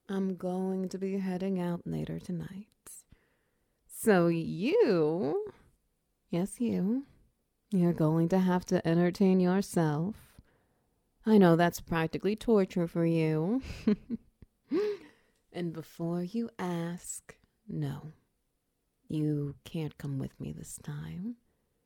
I'm going to be heading out later tonight. So yes, you're going to have to entertain yourself. I know that's practically torture for you. And before you ask, no, you can't come with me this time.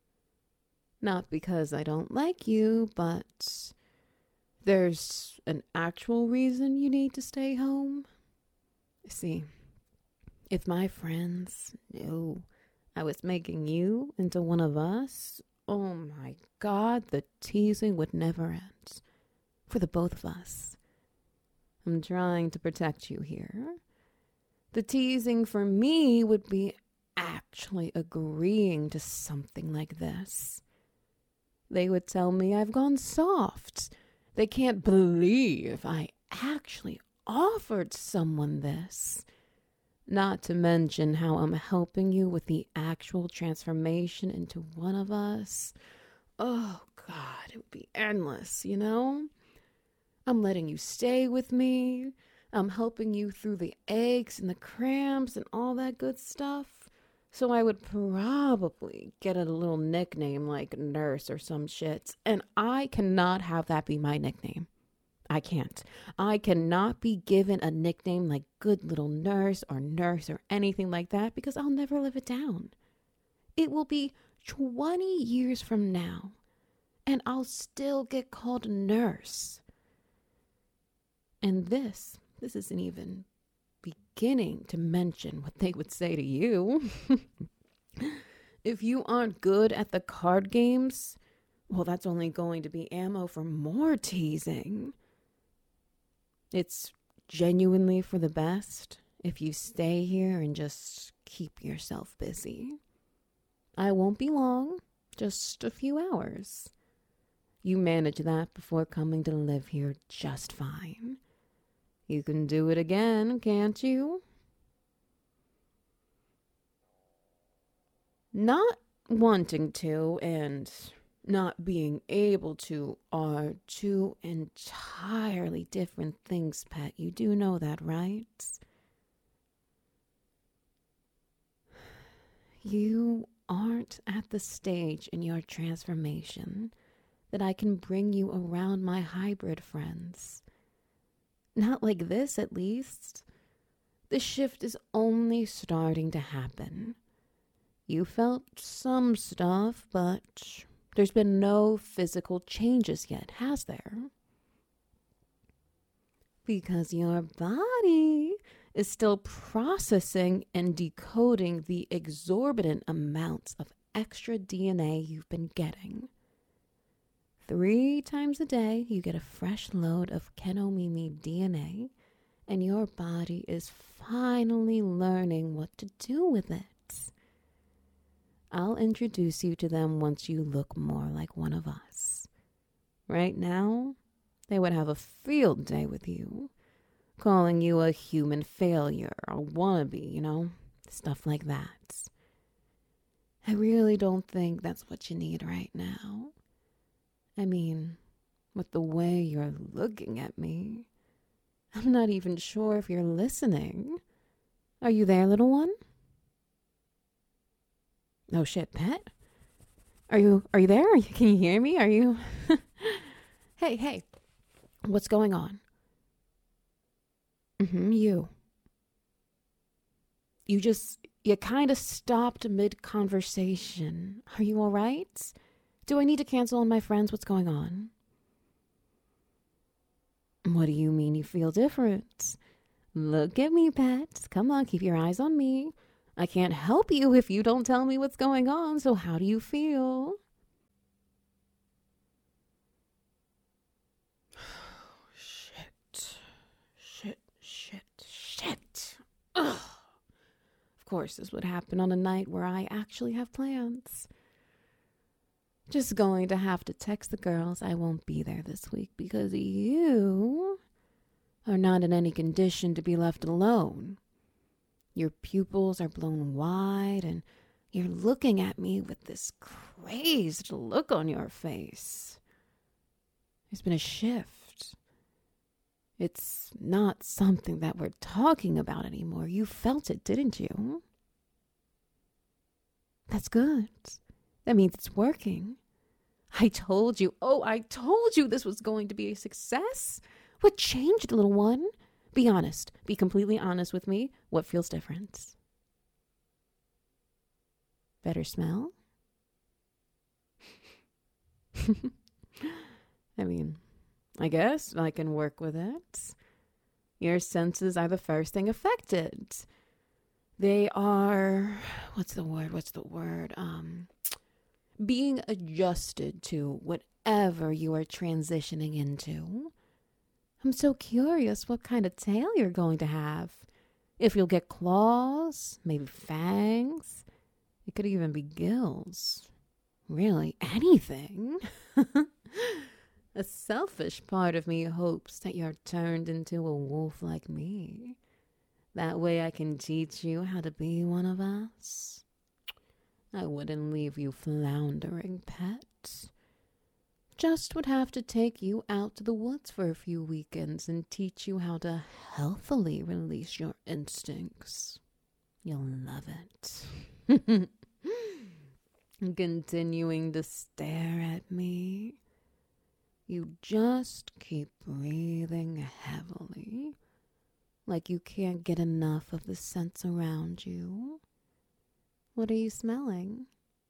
Not because I don't like you, but there's an actual reason you need to stay home. See, if my friends knew I was making you into one of us, oh my God, the teasing would never end. For the both of us. I'm trying to protect you here. The teasing for me would be actually agreeing to something like this. They would tell me I've gone soft. They can't believe I actually offered someone this. Not to mention how I'm helping you with the actual transformation into one of us. Oh, God, it would be endless, you know? I'm letting you stay with me. I'm helping you through the aches and the cramps and all that good stuff. So I would probably get a little nickname like nurse or some shit. And I cannot have that be my nickname. I can't. I cannot be given a nickname like good little nurse or anything like that because I'll never live it down. It will be 20 years from now and I'll still get called nurse. And this isn't even beginning to mention what they would say to you. If you aren't good at the card games, well, that's only going to be ammo for more teasing. It's genuinely for the best if you stay here and just keep yourself busy. I won't be long, just a few hours. You manage that before coming to live here just fine. You can do it again, can't you? Not wanting to and not being able to are two entirely different things, Pet. You do know that, right? You aren't at the stage in your transformation that I can bring you around my hybrid friends. Not like this, at least. The shift is only starting to happen. You felt some stuff, but there's been no physical changes yet, has there? Because your body is still processing and decoding the exorbitant amounts of extra DNA you've been getting. 3 times a day, you get a fresh load of Kenomimi DNA, and your body is finally learning what to do with it. I'll introduce you to them once you look more like one of us. Right now, they would have a field day with you, calling you a human failure or wannabe, stuff like that. I really don't think that's what you need right now. I mean, with the way you're looking at me, I'm not even sure if you're listening. Are you there, little one? Oh shit, Pet? Are you there? Can you hear me? Are you Hey. What's going on? You. You kind of stopped mid-conversation. Are you all right? Do I need to cancel on my friends? What's going on? What do you mean you feel different? Look at me, Pet. Come on, keep your eyes on me. I can't help you if you don't tell me what's going on, so how do you feel? Shit. Ugh. Of course, this would happen on a night where I actually have plans. Just going to have to text the girls I won't be there this week because you are not in any condition to be left alone. Your pupils are blown wide and you're looking at me with this crazed look on your face. There's been a shift. It's not something that we're talking about anymore. You felt it, didn't you? That's good. That means it's working. I told you this was going to be a success. What changed, little one? Be honest. Be completely honest with me. What feels different? Better smell? I mean, I guess I can work with it. Your senses are the first thing affected. They are, what's the word? Being adjusted to whatever you are transitioning into. I'm so curious what kind of tail you're going to have. If you'll get claws, maybe fangs. It could even be gills. Really, anything. A selfish part of me hopes that you're turned into a wolf like me. That way I can teach you how to be one of us. I wouldn't leave you floundering, pet. Just would have to take you out to the woods for a few weekends and teach you how to healthily release your instincts. You'll love it. Continuing to stare at me. You just keep breathing heavily, like you can't get enough of the scents around you. What are you smelling?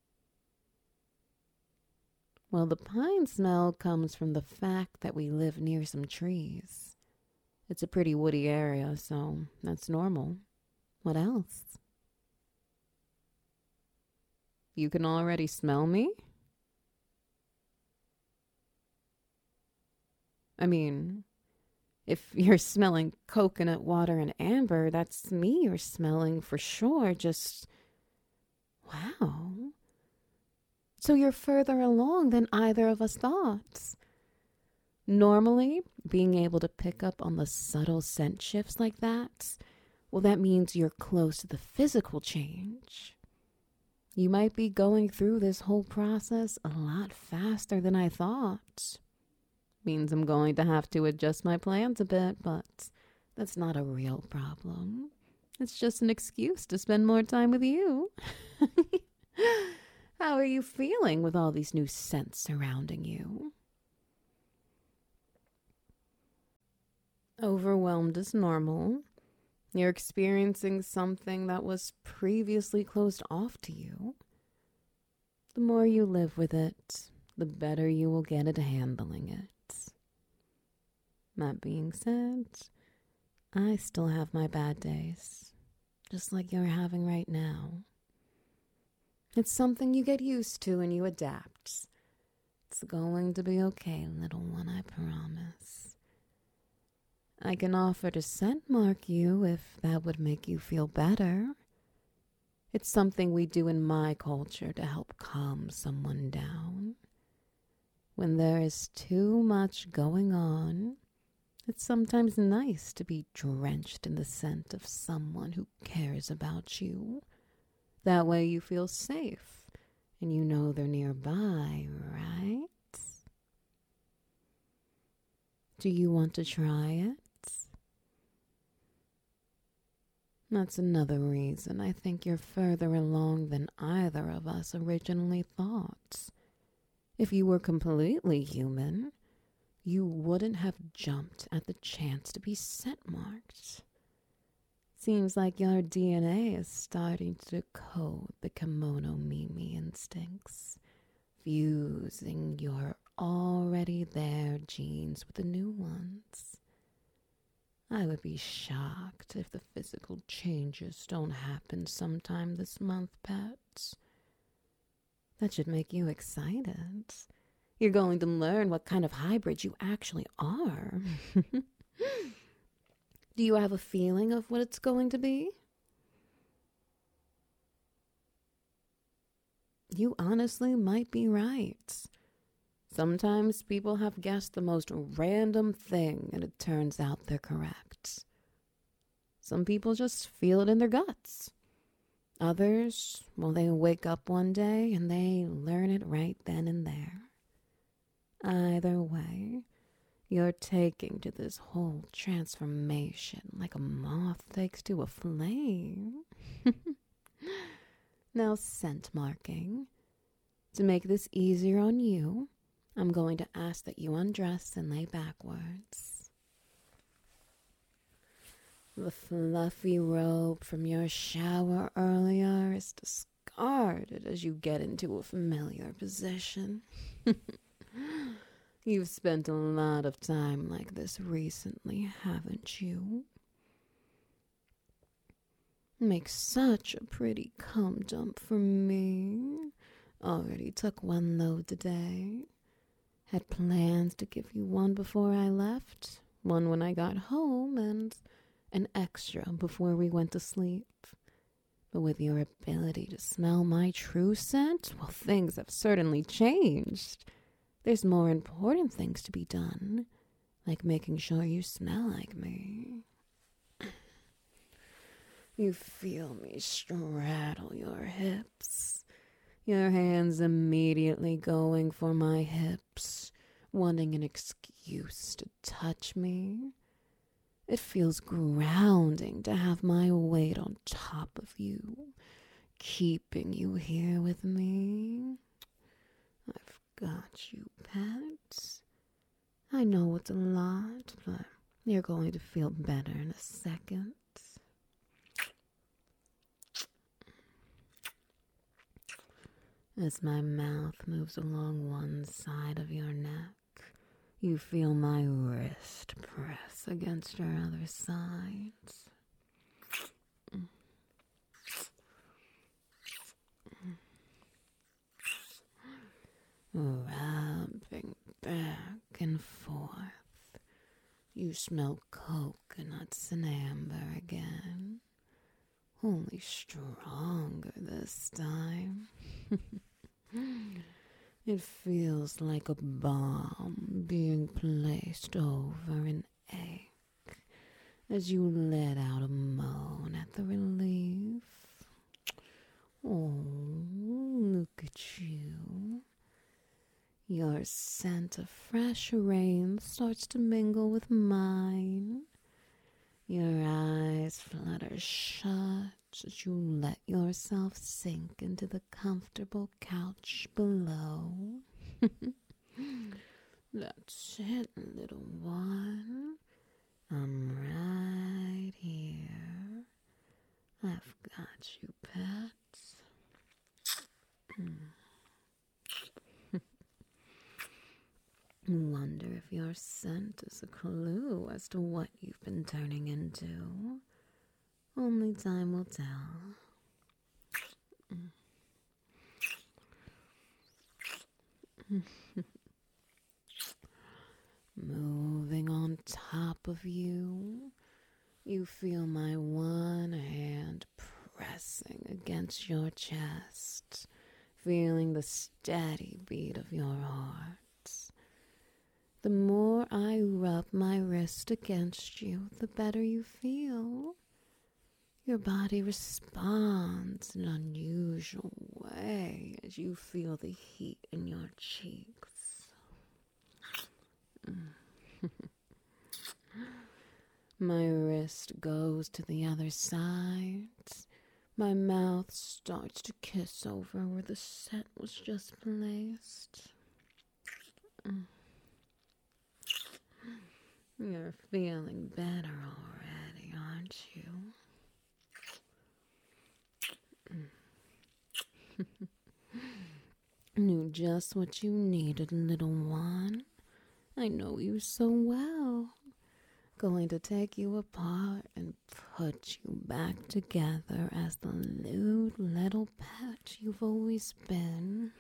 Well, the pine smell comes from the fact that we live near some trees. It's a pretty woody area, so that's normal. What else? You can already smell me? I mean, if you're smelling coconut water and amber, that's me you're smelling for sure. Just, wow. So you're further along than either of us thought. Normally, being able to pick up on the subtle scent shifts like that, well, that means you're close to the physical change. You might be going through this whole process a lot faster than I thought. Means I'm going to have to adjust my plans a bit, but that's not a real problem. It's just an excuse to spend more time with you. How are you feeling with all these new scents surrounding you? Overwhelmed is normal. You're experiencing something that was previously closed off to you. The more you live with it, the better you will get at handling it. That being said, I still have my bad days, just like you're having right now. It's something you get used to and you adapt. It's going to be okay, little one, I promise. I can offer to scent mark you if that would make you feel better. It's something we do in my culture to help calm someone down. When there is too much going on, it's sometimes nice to be drenched in the scent of someone who cares about you. That way you feel safe and you know they're nearby, right? Do you want to try it? That's another reason I think you're further along than either of us originally thought. If you were completely human, you wouldn't have jumped at the chance to be scent marked. Seems like your DNA is starting to code the kimono Mimi instincts, fusing your already there genes with the new ones. I would be shocked if the physical changes don't happen sometime this month, pet. That should make you excited. You're going to learn what kind of hybrid you actually are. Do you have a feeling of what it's going to be? You honestly might be right. Sometimes people have guessed the most random thing and it turns out they're correct. Some people just feel it in their guts. Others, well, they wake up one day and they learn it right then and there. Either way, You're taking to this whole transformation like a moth takes to a flame. Now, scent marking. To make this easier on you, I'm going to ask that you undress and lay backwards. The fluffy robe from your shower earlier is discarded as you get into a familiar position. You've spent a lot of time like this recently, haven't you? Makes such a pretty cum dump for me. Already took one load today. Had plans to give you one before I left, one when I got home, and an extra before we went to sleep. But with your ability to smell my true scent, well, things have certainly changed. There's more important things to be done, like making sure you smell like me. You feel me straddle your hips, your hands immediately going for my hips, wanting an excuse to touch me. It feels grounding to have my weight on top of you, keeping you here with me. I've got you, pet. I know it's a lot, but you're going to feel better in a second. As my mouth moves along one side of your neck, you feel my wrist press against your other side. Rubbing back and forth. You smell coconuts and amber again. Only stronger this time. It feels like a bomb being placed over an egg as you let out a moan at the relief. Oh, look at you. Your scent of fresh rain starts to mingle with mine. Your eyes flutter shut as you let yourself sink into the comfortable couch below. That's it, little one. I'm right here. I've got you, pets. Wonder if your scent is a clue as to what you've been turning into. Only time will tell. Moving on top of you, you feel my one hand pressing against your chest, feeling the steady beat of your heart. The more I rub my wrist against you, the better you feel. Your body responds in an unusual way as you feel the heat in your cheeks. My wrist goes to the other side. My mouth starts to kiss over where the scent was just placed. You're feeling better already, aren't you? Knew just what you needed, little one. I know you so well. Going to take you apart and put you back together as the lewd little pet you've always been.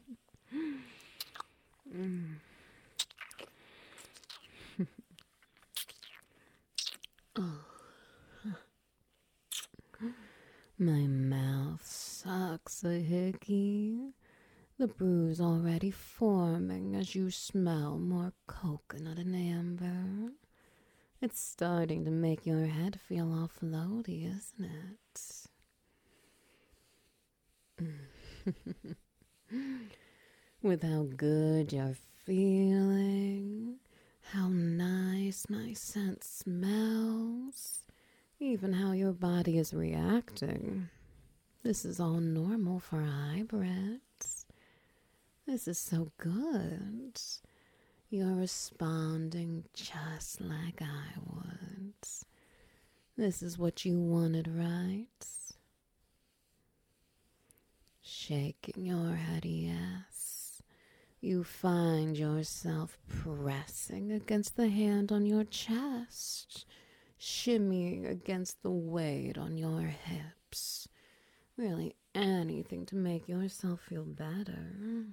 My mouth sucks a hickey, the bruise already forming as you smell more coconut and amber. It's starting to make your head feel all floaty, isn't it? With how good you're feeling, how nice my scent smells, even how your body is reacting. This is all normal for hybrids. This is so good. You're responding just like I would. This is what you wanted, right? Shaking your head yes. You find yourself pressing against the hand on your chest, shimmying against the weight on your hips. Really anything to make yourself feel better.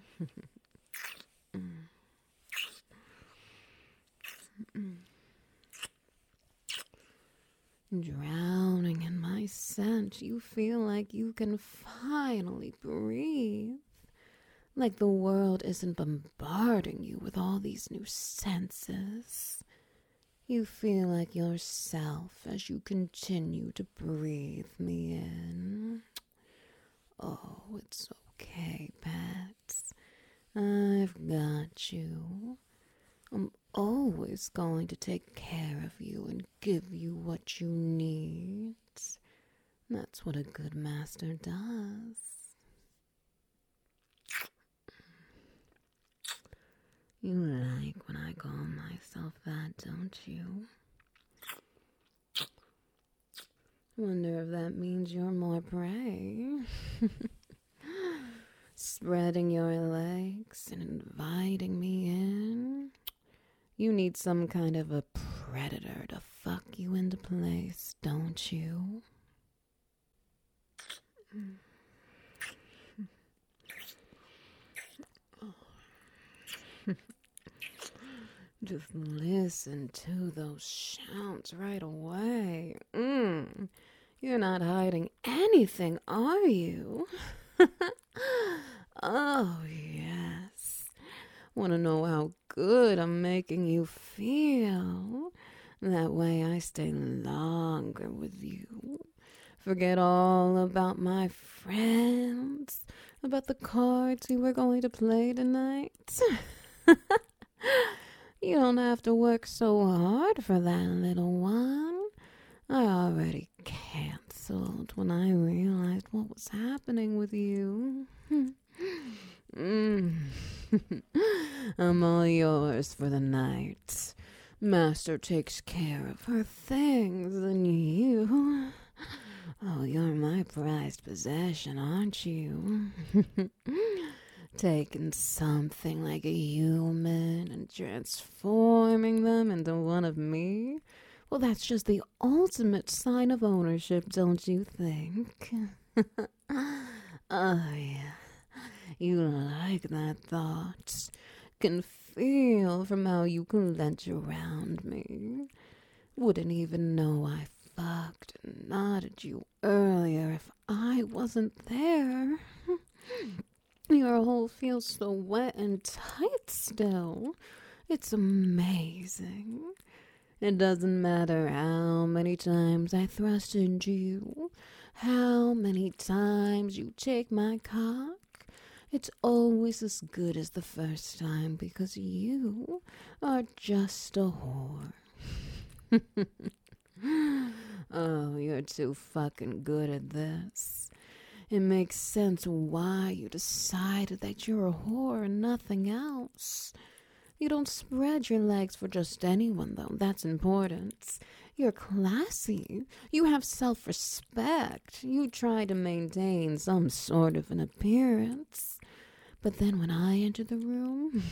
Drowning in my scent, you feel like you can finally breathe. Like the world isn't bombarding you with all these new senses. You feel like yourself as you continue to breathe me in. Oh, it's okay, pets. I've got you. I'm always going to take care of you and give you what you need. That's what a good master does. You like when I call myself that, don't you? Wonder if that means you're more prey. Spreading your legs and inviting me in. You need some kind of a predator to fuck you into place, don't you? Just listen to those shouts right away. You're not hiding anything, are you? Oh, yes. Want to know how good I'm making you feel? That way I stay longer with you. Forget all about my friends, about the cards we were going to play tonight. You don't have to work so hard for that, little one. I already canceled when I realized what was happening with you. I'm all yours for the night. Master takes care of her things, and you... Oh, you're my prized possession, aren't you? Taking something like a human and transforming them into one of me? Well, that's just the ultimate sign of ownership, don't you think? Oh, yeah. You like that thought. Can feel from how you clench around me. Wouldn't even know I fucked and nodded you earlier if I wasn't there. Your hole feels so wet and tight still. It's amazing. It doesn't matter how many times I thrust into you, how many times you take my cock. It's always as good as the first time because you are just a whore. Oh, you're too fucking good at this. It makes sense why you decided that you're a whore and nothing else. You don't spread your legs for just anyone, though. That's important. You're classy. You have self-respect. You try to maintain some sort of an appearance. But then when I enter the room,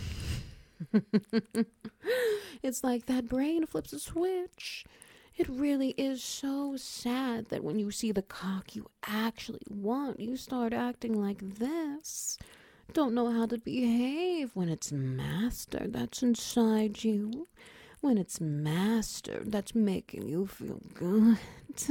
it's like that brain flips a switch. It really is so sad that when you see the cock you actually want, you start acting like this. Don't know how to behave when it's master that's inside you. When it's master that's making you feel good.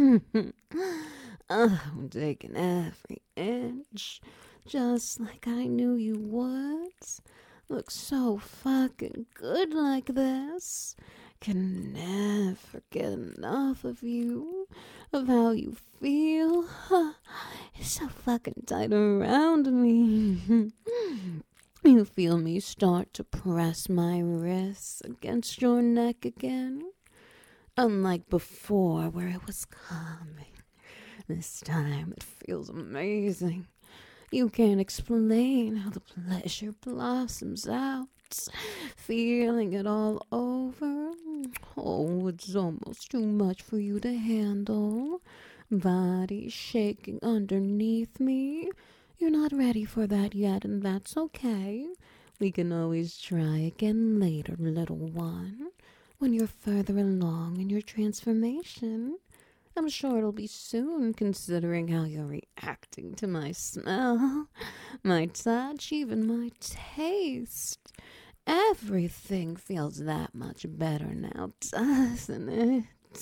I'm taking every inch, just like I knew you would. Look so fucking good like this. Can never get enough of you, of how you feel. It's so fucking tight around me. You feel me start to press my wrists against your neck again. Unlike before, where it was calming. This time it feels amazing. You can't explain how the pleasure blossoms out. Feeling it all over. Oh, it's almost too much for you to handle. Body shaking underneath me. You're not ready for that yet, and that's okay. We can always try again later, little one. When you're further along in your transformation. I'm sure it'll be soon, considering how you're reacting to my smell, my touch, even my taste. Everything feels that much better now, doesn't it?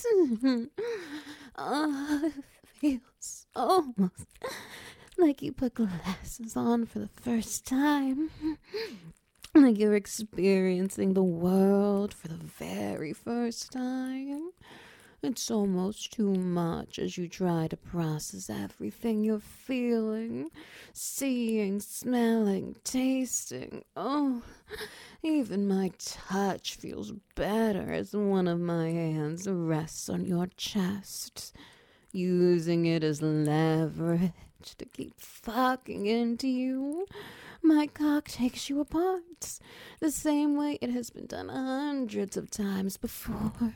Oh, it feels almost like you put glasses on for the first time. Like you're experiencing the world for the very first time. It's almost too much as you try to process everything you're feeling, seeing, smelling, tasting. Oh, even my touch feels better as one of my hands rests on your chest, using it as leverage to keep fucking into you. My cock takes you apart, the same way it has been done hundreds of times before.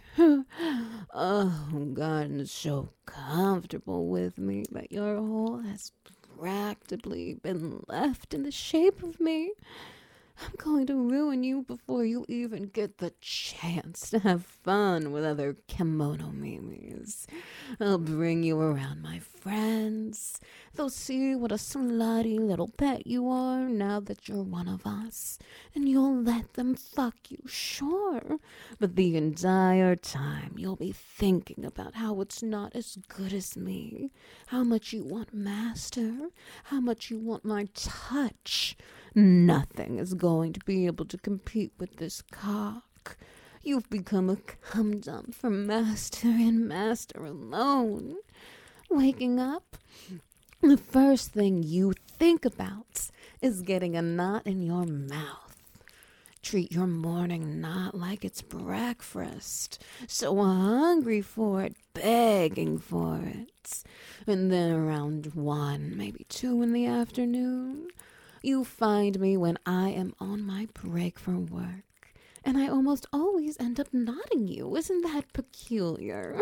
Oh, God, it's so comfortable with me that your hole has practically been left in the shape of me. I'm going to ruin you before you even get the chance to have fun with other kimono mimis. I'll bring you around my friends. They'll see what a slutty little pet you are now that you're one of us. And you'll let them fuck you, sure. But the entire time you'll be thinking about how it's not as good as me. How much you want master. How much you want my touch. Nothing is going to be able to compete with this cock. You've become a cum-dump for master and master alone. Waking up, the first thing you think about is getting a knot in your mouth. Treat your morning knot like it's breakfast. So hungry for it, begging for it. And then around 1, maybe 2 in the afternoon, you find me when I am on my break from work. And I almost always end up knotting you. Isn't that peculiar?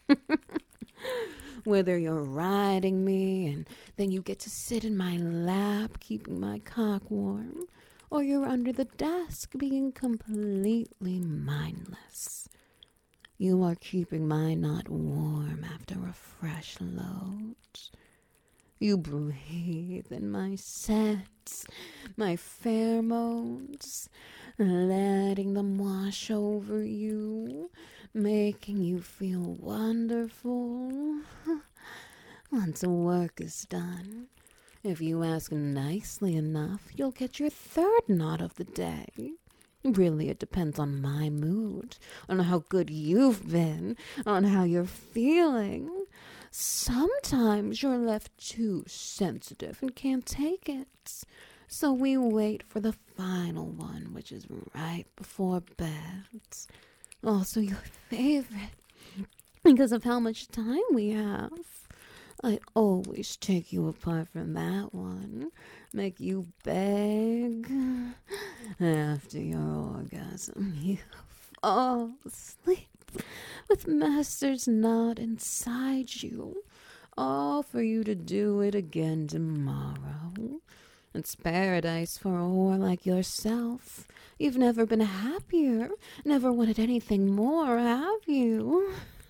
Whether you're riding me and then you get to sit in my lap, keeping my cock warm, or you're under the desk being completely mindless. You are keeping my knot warm after a fresh load. You breathe in my scents, my pheromones, letting them wash over you, making you feel wonderful. Once work is done, if you ask nicely enough, you'll get your 3rd knot of the day. Really, it depends on my mood, on how good you've been, on how you're feeling. Sometimes you're left too sensitive and can't take it. So we wait for the final one, which is right before bed. Also your favorite, because of how much time we have. I always take you apart from that one, make you beg. After your orgasm, you fall asleep with master's knot inside you, all for you to do it again tomorrow. It's paradise for a whore like yourself. You've never been happier, never wanted anything more, have you?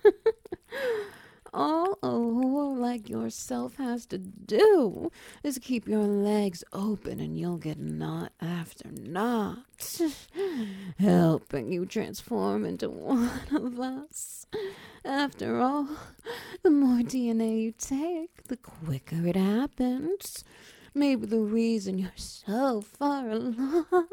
All a whore like yourself has to do is keep your legs open and you'll get knot after knot, helping you transform into one of us. After all, the more DNA you take, the quicker it happens. Maybe the reason you're so far along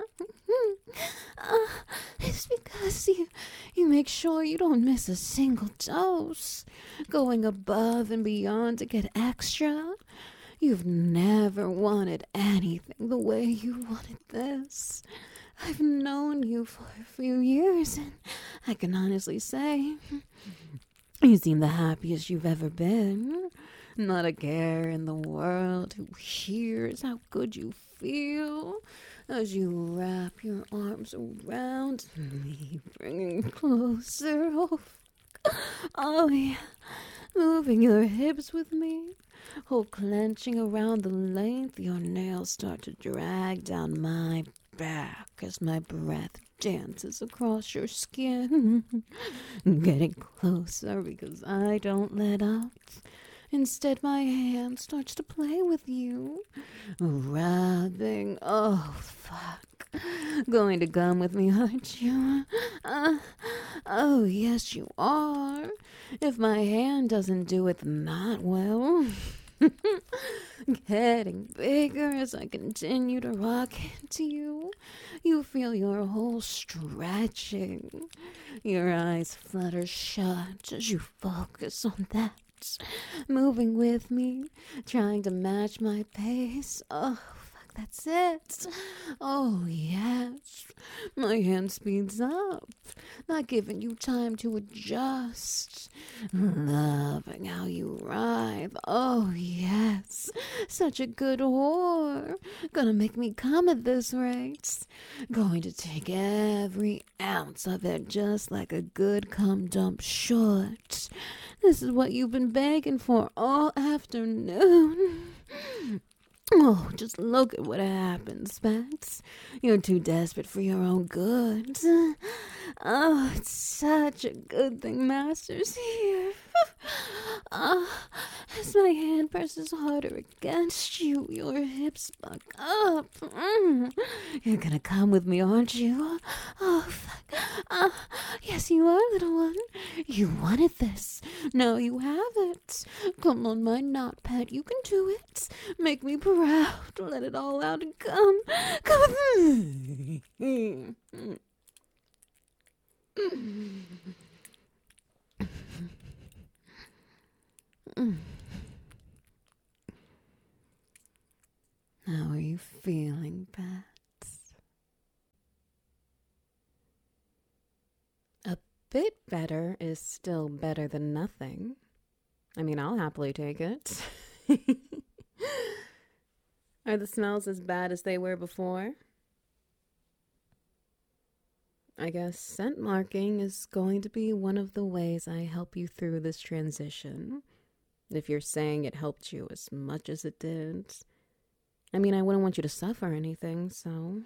is because you make sure you don't miss a single dose, going above and beyond to get extra. You've never wanted anything the way you wanted this. I've known you for a few years, and I can honestly say you seem the happiest you've ever been. Not a care in the world. Who hears how good you feel as you wrap your arms around me, bringing closer. Oh yeah, moving your hips with me. Oh, clenching around the length, your nails start to drag down my back as my breath dances across your skin. Getting closer because I don't let up. Instead, my hand starts to play with you. Rubbing. Oh, fuck. Going to come with me, aren't you? Oh, yes, you are. If my hand doesn't do it that well. Getting bigger as I continue to rock into you. You feel your whole stretching. Your eyes flutter shut as you focus on that. Moving with me, trying to match my pace. Oh, fuck, that's it. Oh, yes. My hand speeds up, not giving you time to adjust. Loving how you writhe. Oh, yes. Such a good whore. Gonna make me come at this rate. Going to take every ounce of it just like a good cum dump should. This is what you've been begging for all afternoon. Oh, just look at what happens, Spence. You're too desperate for your own good. Oh, it's such a good thing Master's here. As my hand presses harder against you, your hips buck up. You're gonna come with me, aren't you? Oh, fuck. Yes, you are, little one. You wanted this. Now you have it. Come on, my not pet. You can do it. Make me proud. Let it all out and come. Come with me. How are you feeling, Pats? A bit better is still better than nothing. I mean, I'll happily take it. Are the smells as bad as they were before? I guess scent marking is going to be one of the ways I help you through this transition. If you're saying it helped you as much as it did. I mean, I wouldn't want you to suffer anything, so...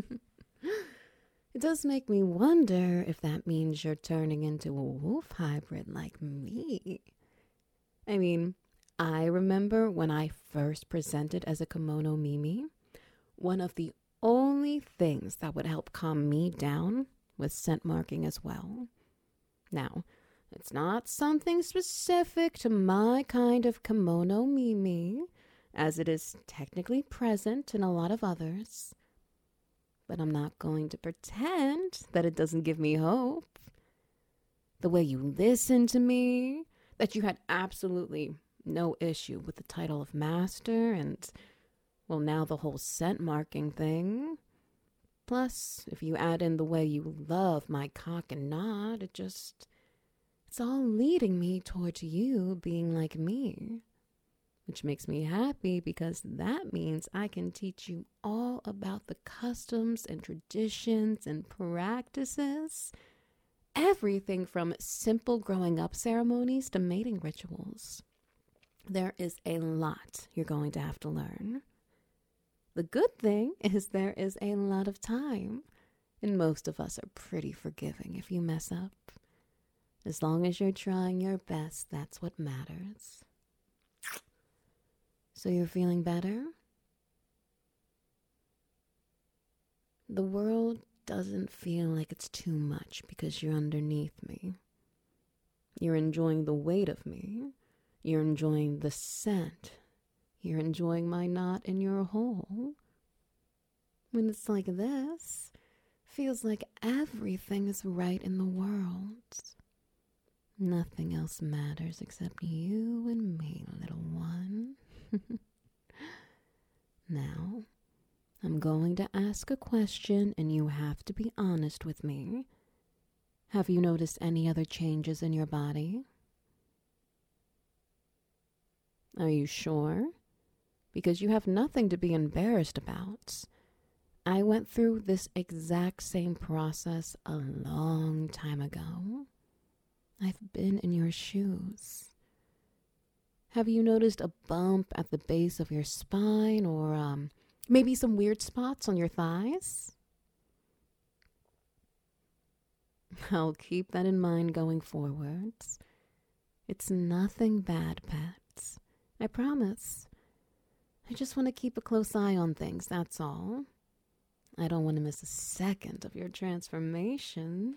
It does make me wonder if that means you're turning into a wolf hybrid like me. I mean, I remember when I first presented as a kimono Mimi, one of the only things that would help calm me down was scent marking as well. Now, it's not something specific to my kind of kimono Mimi, as it is technically present in a lot of others. But I'm not going to pretend that it doesn't give me hope. The way you listen to me, that you had absolutely no issue with the title of master, and, well, now the whole scent marking thing. Plus, if you add in the way you love my cock and nod, it's all leading me towards you being like me. Which makes me happy because that means I can teach you all about the customs and traditions and practices. Everything from simple growing up ceremonies to mating rituals. There is a lot you're going to have to learn. The good thing is there is a lot of time, and most of us are pretty forgiving if you mess up. As long as you're trying your best, that's what matters. So you're feeling better? The world doesn't feel like it's too much because you're underneath me. You're enjoying the weight of me. You're enjoying the scent. You're enjoying my knot in your hole. When it's like this, feels like everything is right in the world. Nothing else matters except you and me, little one. Now, I'm going to ask a question and you have to be honest with me. Have you noticed any other changes in your body? Are you sure? Because you have nothing to be embarrassed about. I went through this exact same process a long time ago. I've been in your shoes. Have you noticed a bump at the base of your spine or maybe some weird spots on your thighs? I'll keep that in mind going forwards. It's nothing bad, pets. I promise. I just want to keep a close eye on things, that's all. I don't want to miss a second of your transformation.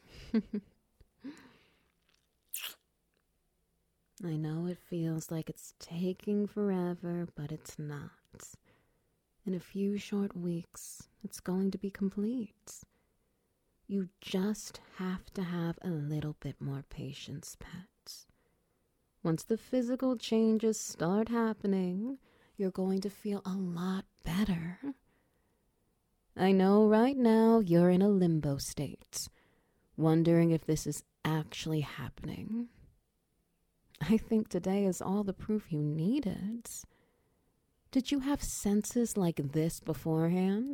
I know it feels like it's taking forever, but it's not. In a few short weeks, it's going to be complete. You just have to have a little bit more patience, pets. Once the physical changes start happening, you're going to feel a lot better. I know right now you're in a limbo state, wondering if this is actually happening. I think today is all the proof you needed. Did you have senses like this beforehand?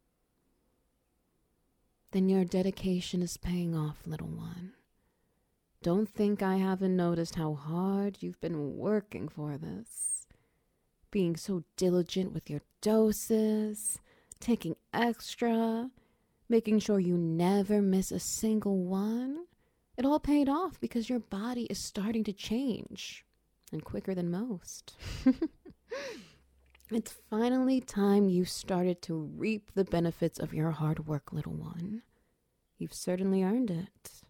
Then your dedication is paying off, little one. Don't think I haven't noticed how hard you've been working for this. Being so diligent with your doses, taking extra, making sure you never miss a single one. It all paid off because your body is starting to change, and quicker than most. It's finally time you started to reap the benefits of your hard work, little one. You've certainly earned it.